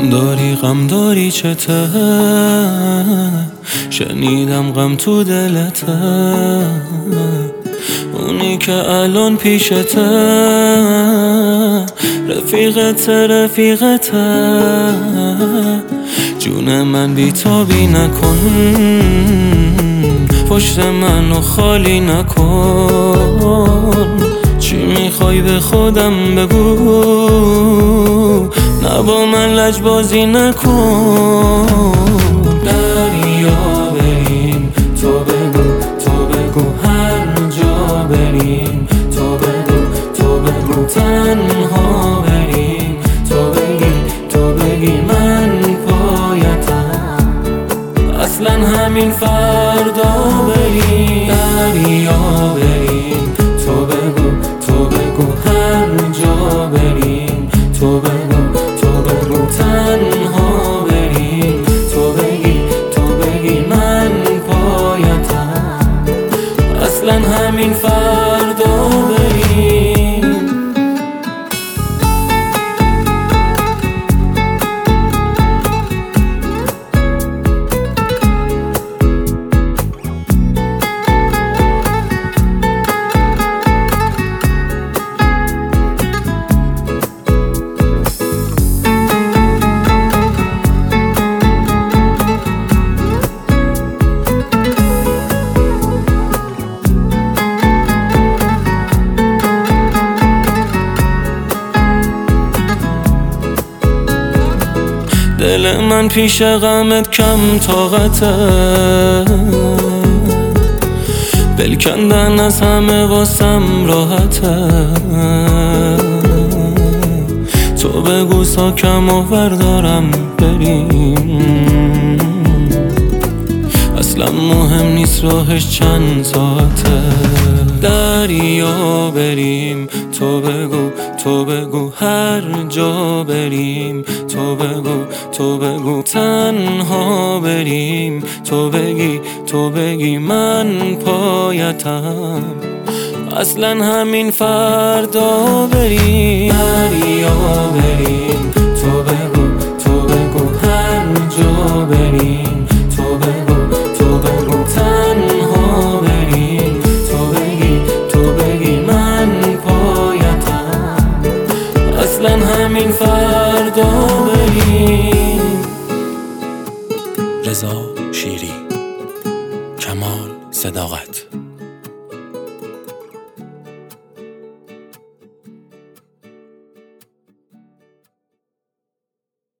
غم داری چته، شنیدم غم تو دلته، اونی که الان پیشته رفیقته. جون من بیتابی نکن، پشت منو خالی نکن. چی میخوای به خودم بگو، نه با من لجبازی نکن. دریا بریم، تو بگو هر جا بریم، تو بگو تنها بریم، تو بگی من پایتم، اصلا همین فردا بریم. دریا بریم، تو بگو هر جا بریم، تو بگو تنها بریم، تو بگی من پایتم، اصلا همین فردا بریم. دل من پیش غمت کم طاقته، دل کندن از همه واسم راحته. تو بگو ساکم و بردارم بریم، اصلا مهم نیست راهش چند ساعته. دریا بریم، تو بگو هر جا بریم، تو بگو تنها بریم، تو بگی من پایتم، اصلا همین فردا بریم. دریا بریم، تو بگو هر جا بریم، تو بگو تنها بریم، تو بگی من پایتم، اصلا همین فردا بریم. رضا شیری، کمال صداقت.